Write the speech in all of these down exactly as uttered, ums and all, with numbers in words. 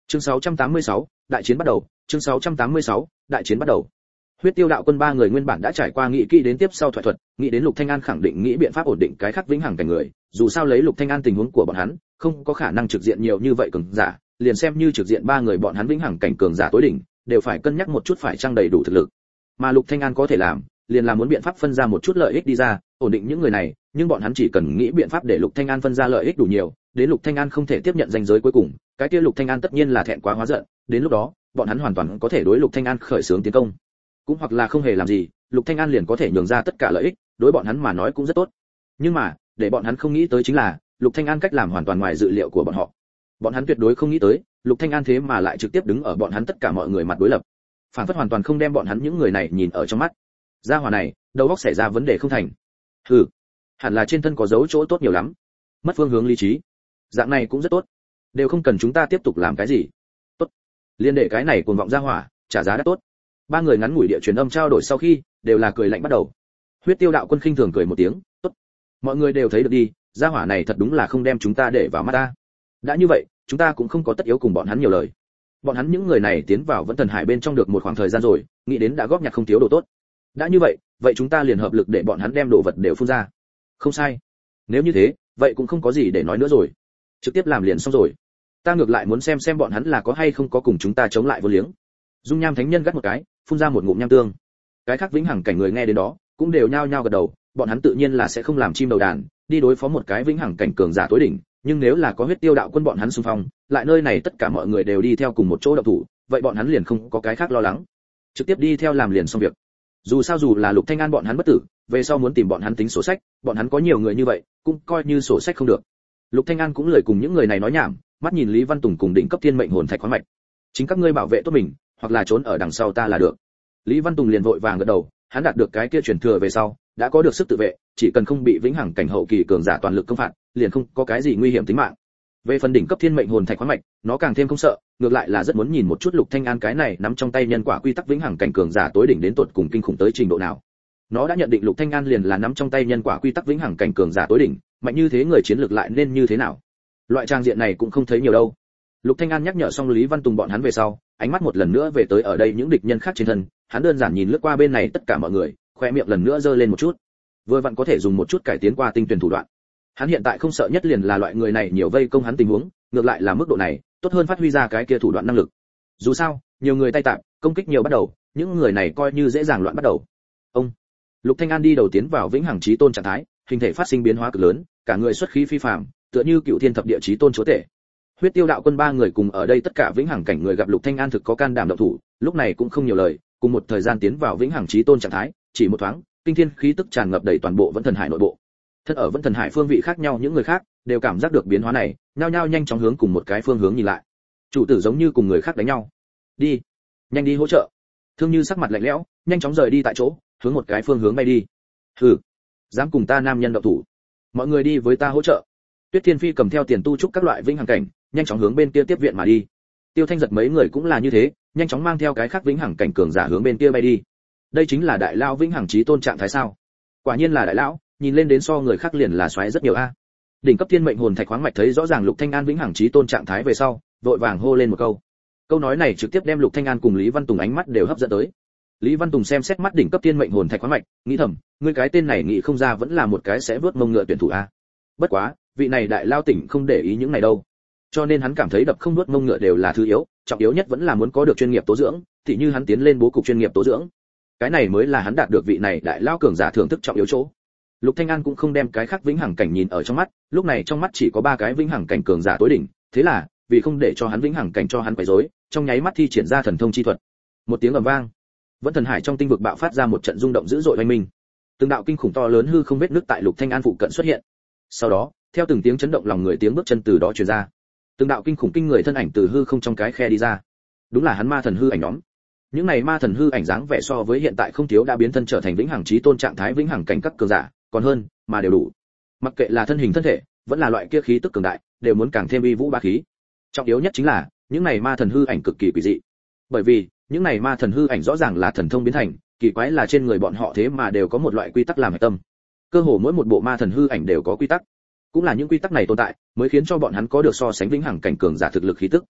Chương sáu trăm tám mươi sáu, đại chiến bắt đầu, chương sáu trăm tám mươi sáu, đại chiến bắt đầu. Huyết Tiêu đạo quân ba người nguyên bản đã trải qua nghị kỹ đến tiếp sau thoại thuật, nghĩ đến Lục Thanh An khẳng định nghĩ biện pháp ổn định cái khắc vĩnh hằng cảnh người, dù sao lấy Lục Thanh An tình huống của bọn hắn, không có khả năng trực diện nhiều như vậy cường giả, liền xem như trực diện ba người bọn hắn vĩnh hằng cảnh cường giả tối đỉnh, đều phải cân nhắc một chút phải trang đầy đủ thực lực. Mà Lục Thanh An có thể làm, liền là muốn biện pháp phân ra một chút lợi ích đi ra, ổn định những người này, nhưng bọn hắn chỉ cần nghĩ biện pháp để Lục Thanh An phân ra lợi ích đủ nhiều, đến Lục Thanh An không thể tiếp nhận danh giới cuối cùng, cái kia Lục Thanh An tất nhiên là thẹn quá hóa giận, đến lúc đó, bọn hắn hoàn toàn có thể đối Lục Thanh An khởi xướng tiến công. Cũng hoặc là không hề làm gì, Lục Thanh An liền có thể nhường ra tất cả lợi ích, đối bọn hắn mà nói cũng rất tốt. Nhưng mà, để bọn hắn không nghĩ tới chính là, Lục Thanh An cách làm hoàn toàn ngoài dự liệu của bọn họ. Bọn hắn tuyệt đối không nghĩ tới, Lục Thanh An thế mà lại trực tiếp đứng ở bọn hắn tất cả mọi người mặt đối lập. Phản phất hoàn toàn không đem bọn hắn những người này nhìn ở trong mắt. Gia hỏa này, đầu óc xảy ra vấn đề không thành. Hừ, hẳn là trên thân có dấu chỗ tốt nhiều lắm. Mất phương hướng lý trí. Dạng này cũng rất tốt. Đều không cần chúng ta tiếp tục làm cái gì. Tốt. Liên để cái này cuồng vọng gia hỏa, trả giá đã tốt. Ba người ngắn ngủi địa truyền âm trao đổi sau khi, đều là cười lạnh bắt đầu. Huyết Tiêu đạo quân khinh thường cười một tiếng, tốt. Mọi người đều thấy được đi, gia hỏa này thật đúng là không đem chúng ta để vào mắt ta. Đã như vậy, chúng ta cũng không có tất yếu cùng bọn hắn nhiều lời. Bọn hắn những người này tiến vào Vẫn Thần Hải bên trong được một khoảng thời gian rồi, nghĩ đến đã góp nhặt không thiếu đồ tốt. Đã như vậy, vậy chúng ta liền hợp lực để bọn hắn đem đồ vật đều phun ra. Không sai. Nếu như thế, vậy cũng không có gì để nói nữa rồi. Trực tiếp làm liền xong rồi. Ta ngược lại muốn xem xem bọn hắn là có hay không có cùng chúng ta chống lại vô liếng. Dung Nham Thánh Nhân gắt một cái, phun ra một ngụm nham tương. Cái khác vĩnh hằng cảnh người nghe đến đó, cũng đều nhao nhao gật đầu, bọn hắn tự nhiên là sẽ không làm chim đầu đàn, đi đối phó một cái vĩnh hằng cảnh cường giả tối đỉnh, nhưng nếu là có Huyết Tiêu đạo quân bọn hắn xung phong, lại nơi này tất cả mọi người đều đi theo cùng một chỗ động thủ, vậy bọn hắn liền không có cái khác lo lắng, trực tiếp đi theo làm liền xong việc. Dù sao dù là Lục Thanh An bọn hắn bất tử, về sau muốn tìm bọn hắn tính sổ sách, bọn hắn có nhiều người như vậy, cũng coi như sổ sách không được. Lục Thanh An cũng lười cùng những người này nói nhảm, mắt nhìn Lý Văn Tùng cùng đỉnh cấp thiên mệnh hồn thạch khoáng mạch. Chính các ngươi bảo vệ tốt mình, hoặc là trốn ở đằng sau ta là được. Lý Văn Tùng liền vội vàng gật đầu, hắn đạt được cái kia truyền thừa về sau, đã có được sức tự vệ, chỉ cần không bị vĩnh hằng cảnh hậu kỳ cường giả toàn lực công phạt, liền không có cái gì nguy hiểm tính mạng. Về phần đỉnh cấp thiên mệnh hồn thạch khoáng mạch, nó càng thêm không sợ, ngược lại là rất muốn nhìn một chút Lục Thanh An cái này nắm trong tay nhân quả quy tắc vĩnh hằng cảnh cường giả tối đỉnh đến tột cùng kinh khủng tới trình độ nào. Nó đã nhận định Lục Thanh An liền là nắm trong tay nhân quả quy tắc vĩnh hằng cảnh cường giả tối đỉnh, mạnh như thế người chiến lược lại nên như thế nào. Loại trang diện này cũng không thấy nhiều đâu. Lục Thanh An nhắc nhở xong Lý Văn Tùng bọn hắn về sau, ánh mắt một lần nữa về tới ở đây những địch nhân khác trên thân, hắn đơn giản nhìn lướt qua bên này tất cả mọi người, khoe miệng lần nữa giơ lên một chút. Vừa vặn có thể dùng một chút cải tiến qua tinh tuyển thủ đoạn. Hắn hiện tại không sợ nhất liền là loại người này nhiều vây công hắn tình huống, ngược lại là mức độ này, tốt hơn phát huy ra cái kia thủ đoạn năng lực. Dù sao, nhiều người tay tạm, công kích nhiều bắt đầu, những người này coi như dễ dàng loạn bắt đầu. Ông Lục Thanh An đi đầu tiến vào vĩnh hằng chí tôn trạng thái, hình thể phát sinh biến hóa cực lớn, cả người xuất khí phi phàm, tựa như cựu thiên thập địa chí tôn chúa tể. Huyết Tiêu đạo quân ba người cùng ở đây tất cả vĩnh hằng cảnh người gặp Lục Thanh An thực có can đảm động thủ, lúc này cũng không nhiều lời, cùng một thời gian tiến vào vĩnh hằng chí tôn trạng thái, chỉ một thoáng, kinh thiên khí tức tràn ngập đầy toàn bộ Vẫn Thần Hải nội bộ. Thân ở Vẫn Thần Hải phương vị khác nhau những người khác đều cảm giác được biến hóa này, nhao nhao nhanh chóng hướng cùng một cái phương hướng nhìn lại. Chủ tử giống như cùng người khác đánh nhau. Đi, nhanh đi hỗ trợ. Thương Như sắc mặt lạnh lẽo, nhanh chóng rời đi tại chỗ, hướng một cái phương hướng bay đi. Hừ, dám cùng ta nam nhân động thủ, mọi người đi với ta hỗ trợ. Tuyết Thiên Phi cầm theo tiền tu trúc các loại vĩnh hằng cảnh, nhanh chóng hướng bên kia tiếp viện mà đi. Tiêu Thanh giật mấy người cũng là như thế, nhanh chóng mang theo cái khác vĩnh hằng cảnh cường giả hướng bên kia bay đi. Đây chính là đại lão vĩnh hằng chí tôn trạng thái sao? Quả nhiên là đại lão, nhìn lên đến so người khác liền là xoáy rất nhiều a. Đỉnh cấp thiên mệnh hồn thạch khoáng mạch thấy rõ ràng Lục Thanh An vĩnh hằng chí tôn trạng thái về sau, vội vàng hô lên một câu. Câu nói này trực tiếp đem Lục Thanh An cùng Lý Văn Tùng ánh mắt đều hấp dẫn tới. Lý Văn Tùng xem xét mắt đỉnh cấp thiên mệnh hồn thạch khoáng mạch, nghĩ thầm, ngươi cái tên này nghĩ không ra vẫn là một cái sẽ vớt mông ngựa tuyển thủ a. Bất quá, vị này đại lao tỉnh không để ý những này đâu. Cho nên hắn cảm thấy đập không nuốt mông ngựa đều là thứ yếu, trọng yếu nhất vẫn là muốn có được chuyên nghiệp tố dưỡng, thì như hắn tiến lên bố cục chuyên nghiệp tố dưỡng. Cái này mới là hắn đạt được vị này đại lao cường giả thưởng thức trọng yếu chỗ. Lục Thanh An cũng không đem cái khác vĩnh hằng cảnh nhìn ở trong mắt, lúc này trong mắt chỉ có ba cái vĩnh hằng cảnh cường giả tối đỉnh, thế là, vì không để cho hắn vĩnh hằng cảnh cho hắn quấy rối, trong nháy mắt thi triển ra thần thông chi thuật. Một tiếng ầm vang, Vẫn Thần Hải trong tinh vực bạo phát ra một trận rung động dữ dội oanh minh. Từng đạo kinh khủng to lớn hư không vết nứt tại Lục Thanh An phụ cận xuất hiện. Sau đó, theo từng tiếng chấn động lòng người tiếng bước chân từ đó truyền ra, từng đạo kinh khủng kinh người thân ảnh từ hư không trong cái khe đi ra. Đúng là hắn ma thần hư ảnh nhóm. Những này ma thần hư ảnh dáng vẻ so với hiện tại không thiếu đã biến thân trở thành vĩnh hằng chí tôn trạng thái vĩnh hằng cảnh các cường giả, còn hơn, mà đều đủ. Mặc kệ là thân hình thân thể, vẫn là loại kia khí tức cường đại, đều muốn càng thêm uy vũ bá khí. Trọng yếu nhất chính là, những này ma thần hư ảnh cực kỳ quỷ dị. Bởi vì, những này ma thần hư ảnh rõ ràng là thần thông biến thành, kỳ quái là trên người bọn họ thế mà đều có một loại quy tắc làm hệ tâm. Cơ hồ mỗi một bộ ma thần hư ảnh đều có quy tắc. Cũng là những quy tắc này tồn tại, mới khiến cho bọn hắn có được so sánh vĩnh hằng cảnh cường giả thực lực khí tức.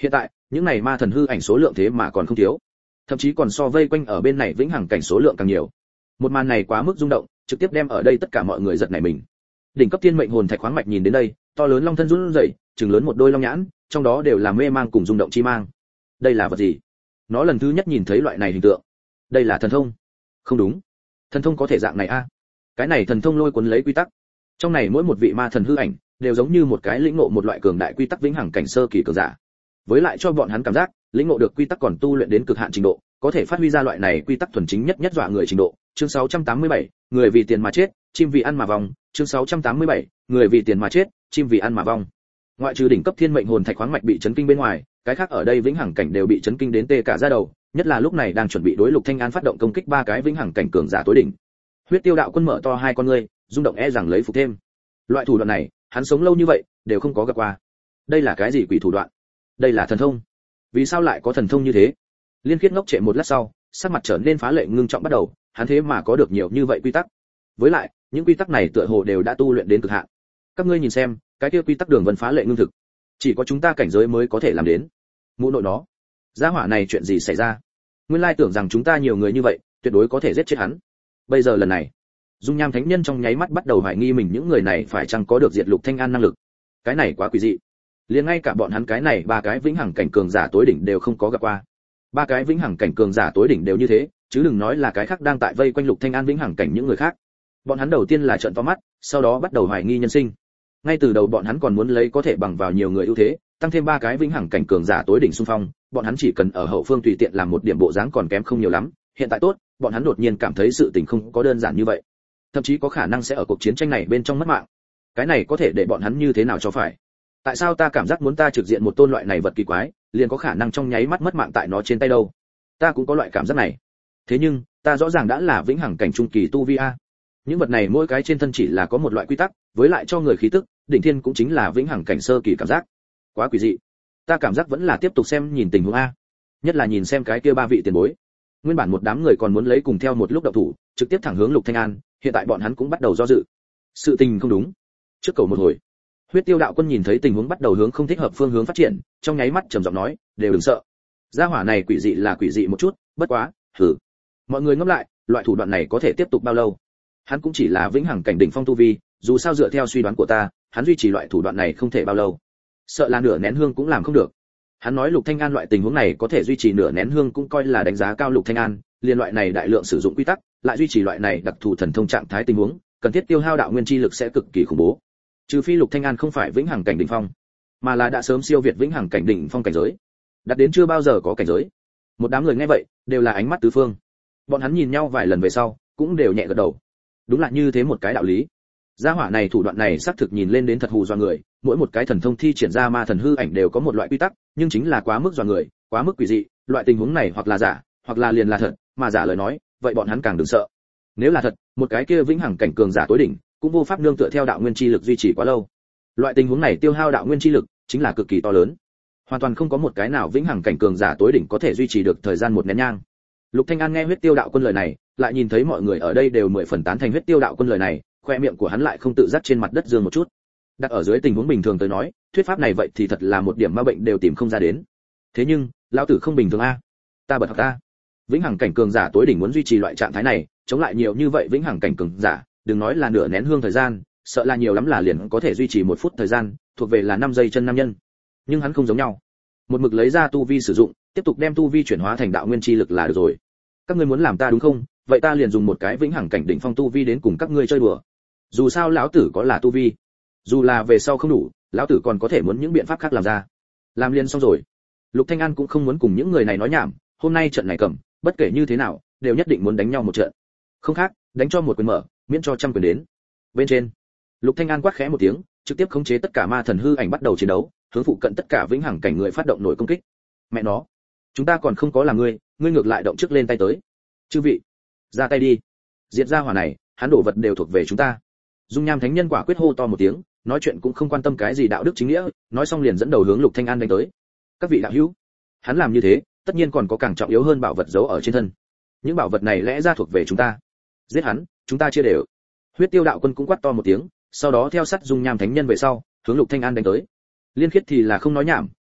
Hiện tại, những này ma thần hư ảnh số lượng thế mà còn không thiếu, thậm chí còn so vây quanh ở bên này vĩnh hằng cảnh số lượng càng nhiều. Một màn này quá mức rung động, trực tiếp đem ở đây tất cả mọi người giật nảy mình. Đỉnh cấp thiên mệnh hồn thạch khoáng mạch nhìn đến đây, to lớn long thân run rẩy, trừng lớn một đôi long nhãn, trong đó đều là mê mang cùng rung động chi mang. Đây là vật gì? Nó lần thứ nhất nhìn thấy loại này hình tượng. Đây là thần thông? Không đúng, thần thông có thể dạng này a? À? Cái này thần thông lôi cuốn lấy quy tắc. Trong này mỗi một vị ma thần hư ảnh đều giống như một cái lĩnh ngộ một loại cường đại quy tắc vĩnh hằng cảnh sơ kỳ cường giả. Với lại cho bọn hắn cảm giác, lĩnh ngộ được quy tắc còn tu luyện đến cực hạn trình độ, có thể phát huy ra loại này quy tắc thuần chính nhất nhất dọa người trình độ. Chương sáu trăm tám mươi bảy, người vì tiền mà chết, chim vì ăn mà vong. Chương sáu trăm tám mươi bảy, người vì tiền mà chết, chim vì ăn mà vong. Ngoại trừ đỉnh cấp thiên mệnh hồn thạch khoáng mạch bị chấn kinh bên ngoài, cái khác ở đây vĩnh hằng cảnh đều bị chấn kinh đến tê cả da đầu, nhất là lúc này đang chuẩn bị đối Lục Thanh An phát động công kích ba cái vĩnh hằng cảnh cường giả tối đỉnh. Huyết Tiêu đạo quân mở to hai con ngươi, rung động e rằng lấy phục thêm. Loại thủ đoạn này, hắn sống lâu như vậy đều không có gặp qua. Đây là cái gì quỷ thủ đoạn? Đây là thần thông? Vì sao lại có thần thông như thế? Liên Khiết ngốc trệ một lát sau, sắc mặt trở nên phá lệ ngưng trọng bắt đầu, hắn thế mà có được nhiều như vậy quy tắc. Với lại, những quy tắc này tựa hồ đều đã tu luyện đến cực hạn. Các ngươi nhìn xem, cái kia quy tắc đường vân phá lệ ngưng thực, chỉ có chúng ta cảnh giới mới có thể làm đến. Mụ nội nó, gia hỏa này chuyện gì xảy ra? Nguyên lai tưởng rằng chúng ta nhiều người như vậy, tuyệt đối có thể giết chết hắn. Bây giờ lần này, Dung Nham Thánh Nhân trong nháy mắt bắt đầu hoài nghi mình những người này phải chăng có được diệt Lục Thanh An năng lực. Cái này quá quỷ dị. Liền ngay cả bọn hắn cái này ba cái vĩnh hằng cảnh cường giả tối đỉnh đều không có gặp qua. Ba cái vĩnh hằng cảnh cường giả tối đỉnh đều như thế, chứ đừng nói là cái khác đang tại vây quanh Lục Thanh An vĩnh hằng cảnh những người khác. Bọn hắn đầu tiên là trợn to mắt, sau đó bắt đầu hoài nghi nhân sinh. Ngay từ đầu bọn hắn còn muốn lấy có thể bằng vào nhiều người ưu thế, tăng thêm ba cái vĩnh hằng cảnh cường giả tối đỉnh xung phong, bọn hắn chỉ cần ở hậu phương tùy tiện làm một điểm bộ dáng còn kém không nhiều lắm. Hiện tại tốt, bọn hắn đột nhiên cảm thấy sự tình không có đơn giản như vậy, thậm chí có khả năng sẽ ở cuộc chiến tranh này bên trong mất mạng. Cái này có thể để bọn hắn như thế nào cho phải? Tại sao ta cảm giác muốn ta trực diện một tôn loại này vật kỳ quái, liền có khả năng trong nháy mắt mất mạng tại nó trên tay đâu? Ta cũng có loại cảm giác này. Thế nhưng, ta rõ ràng đã là vĩnh hằng cảnh trung kỳ tu vi a. Những vật này mỗi cái trên thân chỉ là có một loại quy tắc, với lại cho người khí tức, đỉnh thiên cũng chính là vĩnh hằng cảnh sơ kỳ cảm giác. Quá quỷ dị. Ta cảm giác vẫn là tiếp tục xem nhìn tình huống a. Nhất là nhìn xem cái kia ba vị tiền bối. Nguyên bản một đám người còn muốn lấy cùng theo một lúc động thủ, trực tiếp thẳng hướng Lục Thanh An, hiện tại bọn hắn cũng bắt đầu do dự. Sự tình không đúng. Trước cầu một hồi, Huyết Tiêu đạo quân nhìn thấy tình huống bắt đầu hướng không thích hợp phương hướng phát triển, trong nháy mắt trầm giọng nói, đều đừng sợ. Gia hỏa này quỷ dị là quỷ dị một chút, bất quá, hừ. Mọi người ngẫm lại, loại thủ đoạn này có thể tiếp tục bao lâu? Hắn cũng chỉ là vĩnh hằng cảnh đỉnh phong tu vi, dù sao dựa theo suy đoán của ta, hắn duy trì loại thủ đoạn này không thể bao lâu. Sợ là nửa nén hương cũng làm không được. Hắn nói Lục Thanh An loại tình huống này có thể duy trì nửa nén hương cũng coi là đánh giá cao Lục Thanh An, liên loại này đại lượng sử dụng quy tắc, lại duy trì loại này đặc thù thần thông trạng thái tình huống, cần thiết tiêu hao đạo nguyên chi lực sẽ cực kỳ khủng bố. Trừ phi Lục Thanh An không phải vĩnh hằng cảnh đỉnh phong, mà là đã sớm siêu việt vĩnh hằng cảnh đỉnh phong cảnh giới, đạt đến chưa bao giờ có cảnh giới. Một đám người nghe vậy, đều là ánh mắt tứ phương. Bọn hắn nhìn nhau vài lần về sau, cũng đều nhẹ gật đầu. Đúng là như thế một cái đạo lý. Gia hỏa này thủ đoạn này xác thực nhìn lên đến thật hù dọa người, mỗi một cái thần thông thi triển ra ma thần hư ảnh đều có một loại quy tắc, nhưng chính là quá mức dọa người, quá mức quỷ dị, loại tình huống này hoặc là giả, hoặc là liền là thật, mà giả lời nói, vậy bọn hắn càng đừng sợ. Nếu là thật, một cái kia vĩnh hằng cảnh cường giả tối đỉnh, cũng vô pháp nương tựa theo đạo nguyên chi lực duy trì quá lâu. Loại tình huống này tiêu hao đạo nguyên chi lực, chính là cực kỳ to lớn. Hoàn toàn không có một cái nào vĩnh hằng cảnh cường giả tối đỉnh có thể duy trì được thời gian một nén nhang. Lục Thanh An nghe Huyết Tiêu đạo quân lời này, lại nhìn thấy mọi người ở đây đều mười phần tán thành Huyết Tiêu đạo quân lời này, khoe miệng của hắn lại không tự giác trên mặt đất dương một chút. Đặt ở dưới tình huống bình thường tới nói, thuyết pháp này vậy thì thật là một điểm ma bệnh đều tìm không ra đến. Thế nhưng, lão tử không bình thường a. Ta bật học ta. Vĩnh hằng cảnh cường giả tối đỉnh muốn duy trì loại trạng thái này, chống lại nhiều như vậy vĩnh hằng cảnh cường giả, đừng nói là nửa nén hương thời gian, sợ là nhiều lắm là liền có thể duy trì một phút thời gian, thuộc về là năm giây chân nam nhân. Nhưng hắn không giống nhau. Một mực lấy ra tu vi sử dụng, tiếp tục đem tu vi chuyển hóa thành đạo nguyên chi lực là được rồi. Các ngươi muốn làm ta đúng không? Vậy ta liền dùng một cái vĩnh hằng cảnh đỉnh phong tu vi đến cùng các ngươi chơi đùa. Dù sao lão tử có là tu vi, dù là về sau không đủ, lão tử còn có thể muốn những biện pháp khác làm ra. Làm liền xong rồi. Lục Thanh An cũng không muốn cùng những người này nói nhảm, hôm nay trận này cầm, bất kể như thế nào, đều nhất định muốn đánh nhau một trận. Không khác, đánh cho một quyền mở, miễn cho trăm quyền đến. Bên trên, Lục Thanh An quát khẽ một tiếng, trực tiếp khống chế tất cả ma thần hư ảnh bắt đầu chiến đấu, hướng phụ cận tất cả vĩnh hằng cảnh người phát động nổi công kích. Mẹ nó, chúng ta còn không có là ngươi, ngươi ngược lại động trước lên tay tới. Chư vị, ra tay đi. Diệt ra hỏa này, hắn đổ vật đều thuộc về chúng ta. Dung Nham Thánh Nhân quả quyết hô to một tiếng, nói chuyện cũng không quan tâm cái gì đạo đức chính nghĩa, nói xong liền dẫn đầu hướng Lục Thanh An đánh tới. Các vị đạo hữu, hắn làm như thế, tất nhiên còn có càng trọng yếu hơn bảo vật giấu ở trên thân. Những bảo vật này lẽ ra thuộc về chúng ta. Giết hắn, chúng ta chia đều. Huyết Tiêu đạo quân cũng quát to một tiếng, sau đó theo sát Dung Nham Thánh Nhân về sau, hướng Lục Thanh An đánh tới. Liên Khiết thì là không nói nhảm,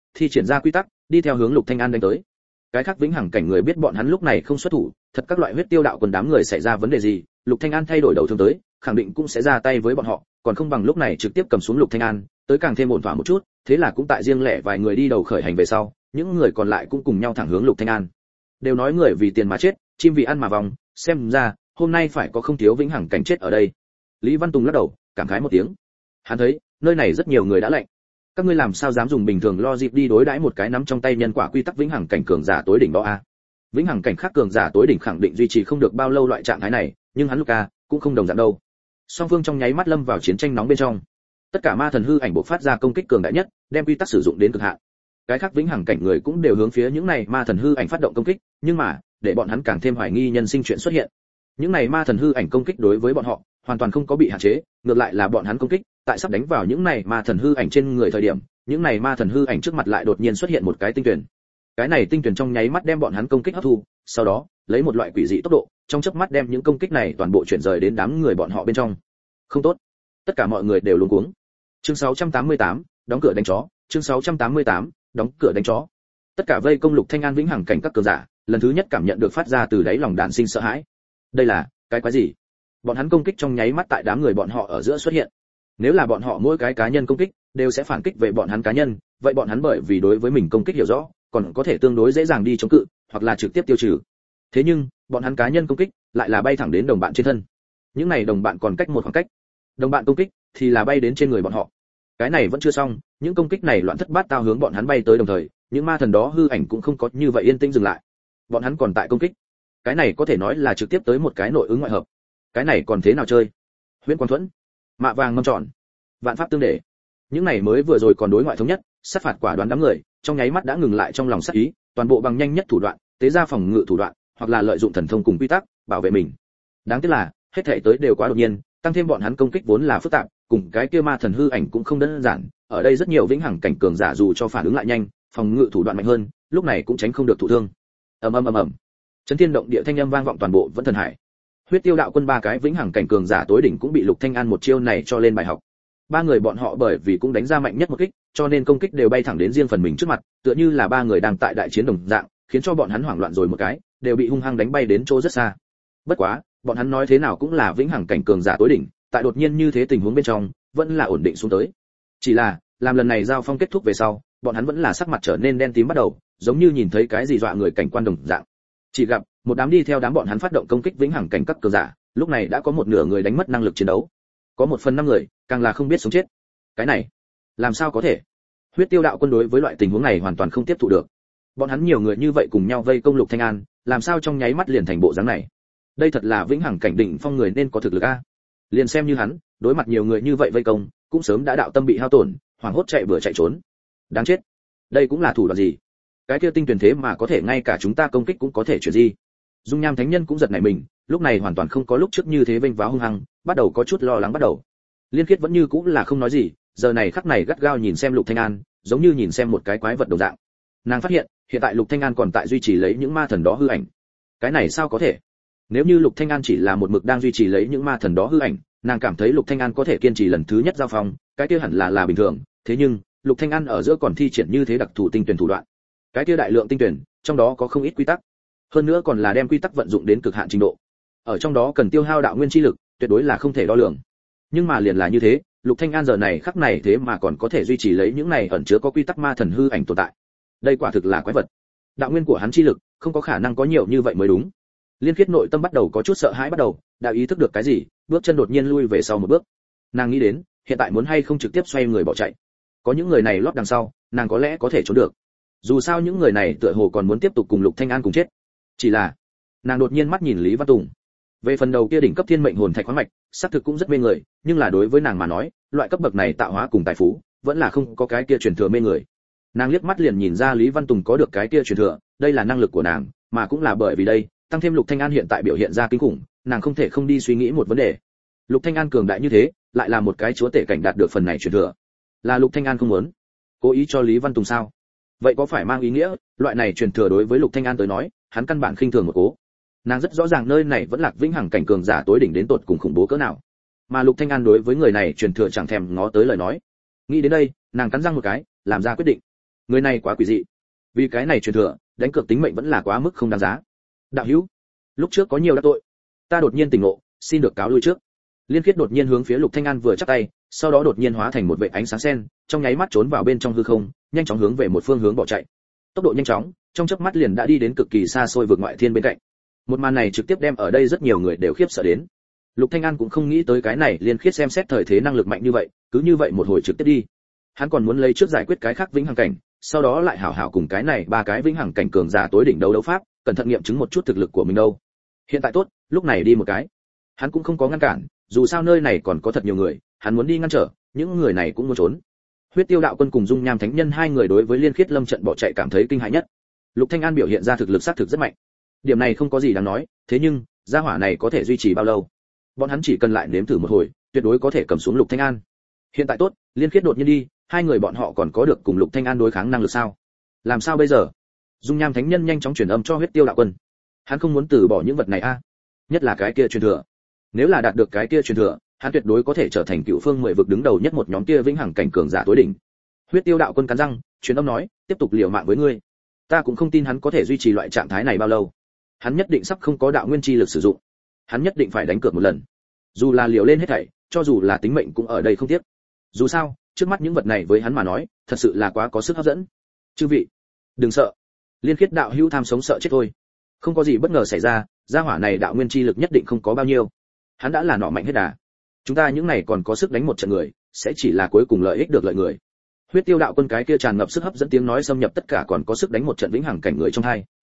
thi triển ra quy tắc, đi theo hướng Lục Thanh An đánh tới. Cái khác vĩnh hằng cảnh người biết bọn hắn lúc này không xuất thủ, thật các loại huyết tiêu đạo quân đám người xảy ra vấn đề gì, Lục Thanh An thay đổi đầu thương tới, khẳng định cũng sẽ ra tay với bọn họ, còn không bằng lúc này trực tiếp cầm xuống Lục Thanh An, tới càng thêm ổn thỏa một chút, thế là cũng tại riêng lẻ vài người đi đầu khởi hành về sau, những người còn lại cũng cùng nhau thẳng hướng Lục Thanh An. Đều nói người vì tiền mà chết, chim vì ăn mà vòng, xem ra hôm nay phải có không thiếu vĩnh hằng cảnh chết ở đây. Lý Văn Tùng lắc đầu, cảm khái một tiếng. Hắn thấy, nơi này rất nhiều người đã lạnh. Các ngươi làm sao dám dùng bình thường logic đi đối đãi một cái nắm trong tay nhân quả quy tắc vĩnh hằng cảnh cường giả tối đỉnh đó a? Vĩnh hằng cảnh khác cường giả tối đỉnh khẳng định duy trì không được bao lâu loại trạng thái này, nhưng hắn Luca cũng không đồng dạng đâu. Song phương trong nháy mắt lâm vào chiến tranh nóng bên trong. Tất cả ma thần hư ảnh bộc phát ra công kích cường đại nhất, đem quy tắc sử dụng đến cực hạn. Cái khác vĩnh hằng cảnh người cũng đều hướng phía những này ma thần hư ảnh phát động công kích, nhưng mà, để bọn hắn càng thêm hoài nghi nhân sinh chuyện xuất hiện. Những này ma thần hư ảnh công kích đối với bọn họ, hoàn toàn không có bị hạn chế, ngược lại là bọn hắn công kích, tại sắp đánh vào những này ma thần hư ảnh trên người thời điểm, những này ma thần hư ảnh trước mặt lại đột nhiên xuất hiện một cái tinh tuyển. Cái này tinh tuyển trong nháy mắt đem bọn hắn công kích hấp thu, sau đó, lấy một loại quỷ dị tốc độ, trong chớp mắt đem những công kích này toàn bộ chuyển rời đến đám người bọn họ bên trong. Không tốt. Tất cả mọi người đều luống cuống. Chương sáu trăm tám mươi tám, đóng cửa đánh chó, chương sáu trăm tám mươi tám, đóng cửa đánh chó. Tất cả vây công Lục Thanh An vĩnh hằng cảnh các cường giả, lần thứ nhất cảm nhận được phát ra từ đáy lòng đàn sinh sợ hãi. Đây là cái quái gì? Bọn hắn công kích trong nháy mắt tại đám người bọn họ ở giữa xuất hiện. Nếu là bọn họ mỗi cái cá nhân công kích đều sẽ phản kích về bọn hắn cá nhân, vậy bọn hắn bởi vì đối với mình công kích hiểu rõ, còn có thể tương đối dễ dàng đi chống cự, hoặc là trực tiếp tiêu trừ. Thế nhưng, bọn hắn cá nhân công kích lại là bay thẳng đến đồng bạn trên thân. Những này đồng bạn còn cách một khoảng cách. Đồng bạn công kích thì là bay đến trên người bọn họ. Cái này vẫn chưa xong, những công kích này loạn thất bát tao hướng bọn hắn bay tới đồng thời, những ma thần đó hư ảnh cũng không có như vậy yên tĩnh dừng lại. Bọn hắn còn tại công kích. Cái này có thể nói là trực tiếp tới một cái nội ứng ngoại hợp. Cái này còn thế nào chơi? Huyễn Quang Thuẫn, Mạ Vàng Ngâm Tròn, Vạn Pháp Tương Để. Những này mới vừa rồi còn đối ngoại thống nhất, sát phạt quả đoán đám người, trong nháy mắt đã ngừng lại trong lòng sát ý, toàn bộ bằng nhanh nhất thủ đoạn, tế ra phòng ngự thủ đoạn, hoặc là lợi dụng thần thông cùng quy tắc, bảo vệ mình. Đáng tiếc là, hết thảy tới đều quá đột nhiên, tăng thêm bọn hắn công kích vốn là phức tạp, cùng cái kia ma thần hư ảnh cũng không đơn giản, ở đây rất nhiều vĩnh hằng cảnh cường giả dù cho phản ứng lại nhanh, phòng ngự thủ đoạn mạnh hơn, lúc này cũng tránh không được thụ thương. Ầm ầm ầm ầm. Chấn thiên động địa thanh âm vang vọng toàn bộ vẫn thần hải. Huyết Tiêu đạo quân ba cái vĩnh hằng cảnh cường giả tối đỉnh cũng bị Lục Thanh An một chiêu này cho lên bài học. Ba người bọn họ bởi vì cũng đánh ra mạnh nhất một kích, cho nên công kích đều bay thẳng đến riêng phần mình trước mặt, tựa như là ba người đang tại đại chiến đồng dạng, khiến cho bọn hắn hoảng loạn rồi một cái, đều bị hung hăng đánh bay đến chỗ rất xa. Bất quá, bọn hắn nói thế nào cũng là vĩnh hằng cảnh cường giả tối đỉnh, tại đột nhiên như thế tình huống bên trong, vẫn là ổn định xuống tới. Chỉ là, làm lần này giao phong kết thúc về sau, bọn hắn vẫn là sắc mặt trở nên đen tím bắt đầu, giống như nhìn thấy cái gì dọa người cảnh quan đồng dạng. Chỉ gặp, một đám đi theo đám bọn hắn phát động công kích vĩnh hằng cảnh các cường giả, lúc này đã có một nửa người đánh mất năng lực chiến đấu. Có một phần năm người, càng là không biết sống chết. Cái này, làm sao có thể? Huyết Tiêu đạo quân đối với loại tình huống này hoàn toàn không tiếp thụ được. Bọn hắn nhiều người như vậy cùng nhau vây công Lục Thanh An, làm sao trong nháy mắt liền thành bộ dáng này? Đây thật là vĩnh hằng cảnh đỉnh phong người nên có thực lực a. Liền xem như hắn, đối mặt nhiều người như vậy vây công, cũng sớm đã đạo tâm bị hao tổn, hoảng hốt chạy bừa chạy trốn. Đáng chết. Đây cũng là thủ đoạn gì? Cái kia tinh tuyển thế mà có thể ngay cả chúng ta công kích cũng có thể chuyển gì? Dung Nham Thánh Nhân cũng giật nảy mình, lúc này hoàn toàn không có lúc trước như thế vênh váo hung hăng, bắt đầu có chút lo lắng bắt đầu. Liên Kiết vẫn như cũng là không nói gì, giờ này khắc này gắt gao nhìn xem Lục Thanh An, giống như nhìn xem một cái quái vật đồng dạng. Nàng phát hiện, hiện tại Lục Thanh An còn tại duy trì lấy những ma thần đó hư ảnh. Cái này sao có thể? Nếu như Lục Thanh An chỉ là một mực đang duy trì lấy những ma thần đó hư ảnh, nàng cảm thấy Lục Thanh An có thể kiên trì lần thứ nhất giao phong, cái kia hẳn là là bình thường, thế nhưng, Lục Thanh An ở giữa còn thi triển như thế đặc thù tinh tuyển thủ đoạn. Cái kia đại lượng tinh tuyển, trong đó có không ít quy tắc. Hơn nữa còn là đem quy tắc vận dụng đến cực hạn trình độ. Ở trong đó cần tiêu hao đạo nguyên chi lực, tuyệt đối là không thể đo lường. Nhưng mà liền là như thế, Lục Thanh An giờ này khắc này thế mà còn có thể duy trì lấy những này ẩn chứa có quy tắc ma thần hư ảnh tồn tại. Đây quả thực là quái vật. Đạo nguyên của hắn chi lực, không có khả năng có nhiều như vậy mới đúng. Liên Khiết nội tâm bắt đầu có chút sợ hãi bắt đầu, đã ý thức được cái gì, bước chân đột nhiên lui về sau một bước. Nàng nghĩ đến, hiện tại muốn hay không trực tiếp xoay người bỏ chạy. Có những người này lót đằng sau, nàng có lẽ có thể trốn được. Dù sao những người này tựa hồ còn muốn tiếp tục cùng Lục Thanh An cùng chết. Chỉ là, nàng đột nhiên mắt nhìn Lý Văn Tùng. Về phần đầu kia đỉnh cấp thiên mệnh hồn thạch khoáng mạch, xác thực cũng rất mê người, nhưng là đối với nàng mà nói, loại cấp bậc này tạo hóa cùng tài phú, vẫn là không có cái kia truyền thừa mê người. Nàng liếc mắt liền nhìn ra Lý Văn Tùng có được cái kia truyền thừa, đây là năng lực của nàng, mà cũng là bởi vì đây, tăng thêm Lục Thanh An hiện tại biểu hiện ra kinh khủng, nàng không thể không đi suy nghĩ một vấn đề. Lục Thanh An cường đại như thế, lại là một cái chúa tể cảnh đạt được phần này truyền thừa. Là Lục Thanh An không muốn, cố ý cho Lý Văn Tùng sao? Vậy có phải mang ý nghĩa, loại này truyền thừa đối với Lục Thanh An tới nói, hắn căn bản khinh thường một cố. Nàng rất rõ ràng nơi này vẫn lạc vĩnh hằng cảnh cường giả tối đỉnh đến tột cùng khủng bố cỡ nào. Mà Lục Thanh An đối với người này truyền thừa chẳng thèm ngó tới lời nói. Nghĩ đến đây, nàng cắn răng một cái, làm ra quyết định. Người này quá quỷ dị. Vì cái này truyền thừa, đánh cược tính mệnh vẫn là quá mức không đáng giá. Đạo hữu, lúc trước có nhiều đắc tội, ta đột nhiên tỉnh ngộ, xin được cáo lui trước. Liên Khiết đột nhiên hướng phía Lục Thanh An vừa chắp tay, sau đó đột nhiên hóa thành một vệt ánh sáng sen, trong nháy mắt trốn vào bên trong hư không, nhanh chóng hướng về một phương hướng bỏ chạy. Tốc độ nhanh chóng, trong chớp mắt liền đã đi đến cực kỳ xa xôi vực ngoại thiên bên cạnh. Một màn này trực tiếp đem ở đây rất nhiều người đều khiếp sợ đến. Lục Thanh An cũng không nghĩ tới cái này Liên Khiết xem xét thời thế năng lực mạnh như vậy, cứ như vậy một hồi trực tiếp đi. Hắn còn muốn lấy trước giải quyết cái khác vĩnh hằng cảnh, sau đó lại hảo hảo cùng cái này ba cái vĩnh hằng cảnh cường giả tối đỉnh đấu đấu pháp, cẩn thận nghiệm chứng một chút thực lực của mình đâu. Hiện tại tốt, lúc này đi một cái. Hắn cũng không có ngăn cản, dù sao nơi này còn có thật nhiều người, hắn muốn đi ngăn trở, những người này cũng muốn trốn. Huyết Tiêu đạo quân cùng Dung Nham thánh nhân hai người đối với Liên Khiết lâm trận bỏ chạy cảm thấy kinh hãi nhất. Lục Thanh An biểu hiện ra thực lực sát thực rất mạnh. Điểm này không có gì đáng nói, thế nhưng, gia hỏa này có thể duy trì bao lâu? Bọn hắn chỉ cần lại nếm thử một hồi, tuyệt đối có thể cầm xuống Lục Thanh An. Hiện tại tốt, Liên Khiết đột nhiên đi, hai người bọn họ còn có được cùng Lục Thanh An đối kháng năng lực sao? Làm sao bây giờ? Dung Nham thánh nhân nhanh chóng truyền âm cho Huyết Tiêu đạo quân. Hắn không muốn từ bỏ những vật này a, nhất là cái kia truyền thừa. Nếu là đạt được cái kia truyền thừa, hắn tuyệt đối có thể trở thành cựu phương mười vực đứng đầu nhất một nhóm kia vĩnh hằng cảnh cường giả tối đỉnh. Huyết Tiêu đạo quân cắn răng, truyền âm nói, tiếp tục liều mạng với ngươi. Ta cũng không tin hắn có thể duy trì loại trạng thái này bao lâu. Hắn nhất định sắp không có đạo nguyên chi lực sử dụng. Hắn nhất định phải đánh cược một lần. Dù là liều lên hết thảy, cho dù là tính mệnh cũng ở đây không tiếc. Dù sao, trước mắt những vật này với hắn mà nói, thật sự là quá có sức hấp dẫn. Chư vị, đừng sợ. Liên Khiết đạo hữu tham sống sợ chết thôi. Không có gì bất ngờ xảy ra, gia hỏa này đạo nguyên chi lực nhất định không có bao nhiêu. Hắn đã là nọ mạnh hết đà. Chúng ta những này còn có sức đánh một trận người, sẽ chỉ là cuối cùng lợi ích được lợi người. Huyết Tiêu đạo quân cái kia tràn ngập sức hấp dẫn tiếng nói xâm nhập tất cả còn có sức đánh một trận vĩnh hằng cảnh người trong hai.